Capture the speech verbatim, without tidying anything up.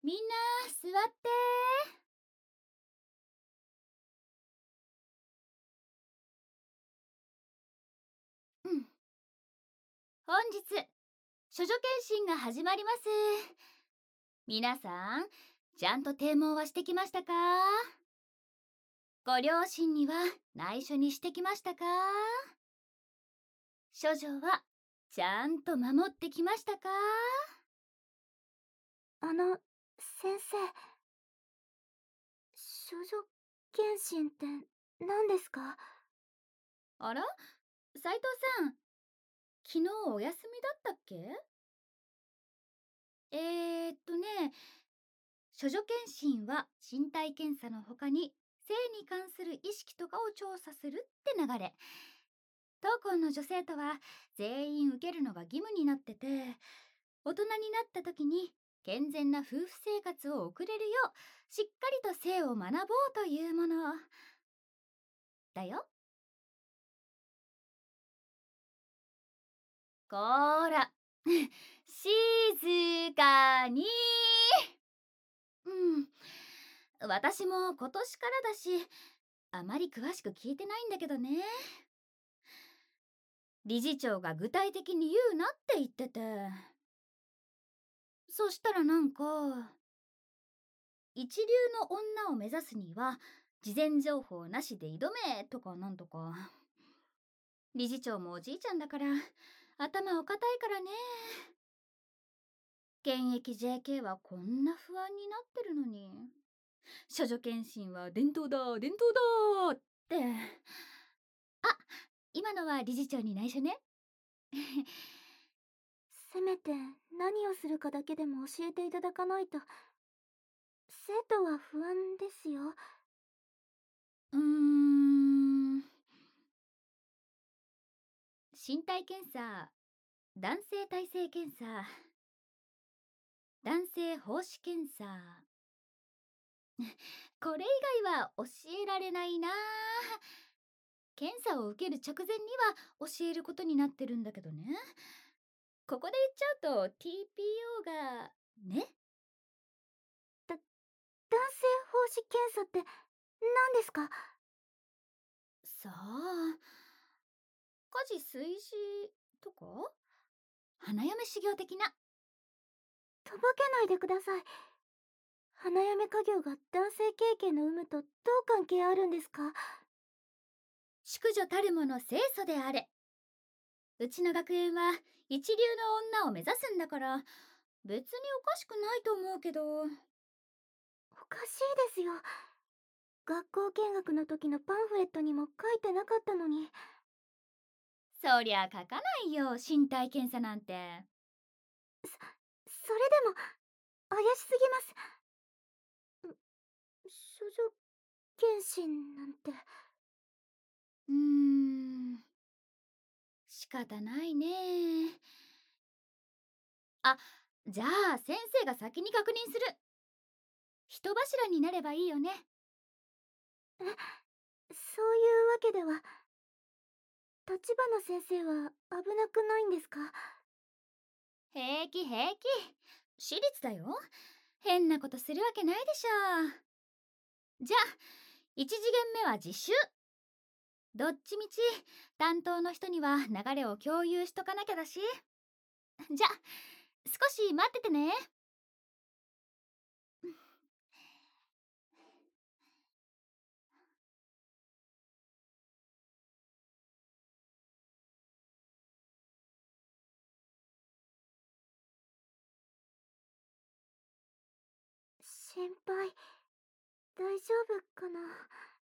みんな、座って。うん。本日、処女検診が始まります。皆さん、ちゃんと堤問はしてきましたか？ご両親には内緒にしてきましたか？処女は、ちゃんと守ってきましたか？ あの、先生。処女検診って何ですか？ あら、斉藤さん、昨日お休みだったっけ？えーっとね、処女検診は身体検査の他に性に関する意識とかを調査するって流れ。当校の女生徒は全員受けるのが義務になってて、大人になった時に健全な夫婦生活を送れるようしっかりと性を学ぼうというものだよ。こーら静かに。うん、私も今年からだし、あまり詳しく聞いてないんだけどね。理事長が具体的に言うなって言ってて。そしたらなんか、一流の女を目指すには事前情報なしで挑めとかなんとか。理事長もおじいちゃんだから頭お固いからね。現役 ジェーケー はこんな不安になってるのに、処女検診は伝統だ伝統だって。あ、今のは理事長に内緒ね。 せめて何をするかだけでも教えていただかないと。生徒は不安ですよ。 うーん、身体検査、男性体性検査、男性奉仕検査。これ以外は教えられないな。検査を受ける直前には教えることになってるんだけどね。ここで言っちゃうと ティーピーオー がね。 だ、男性奉仕検査って何ですか？ さあ、家事炊事とか花嫁修行的な。 とぼけないでください。花嫁家業が男性経験の有無とどう関係あるんですか？ 淑女たるもの清楚であれ。うちの学園は一流の女を目指すんだから、別におかしくないと思うけど。 おかしいですよ。学校見学の時のパンフレットにも書いてなかったのに。 そりゃ書かないよ、身体検査なんて。 そ、それでも怪しすぎます。処女検診なんて。 うーん、仕方ないね。あ、じゃあ先生が先に確認する。人柱になればいいよね。 え、そういうわけでは。立花先生は危なくないんですか？ 平気平気。私立だよ。変なことするわけないでしょ。じゃあ一次元目は実習。どっちみち担当の人には流れを共有しとかなきゃだし。じゃあ少し待っててね。 先輩、大丈夫かな。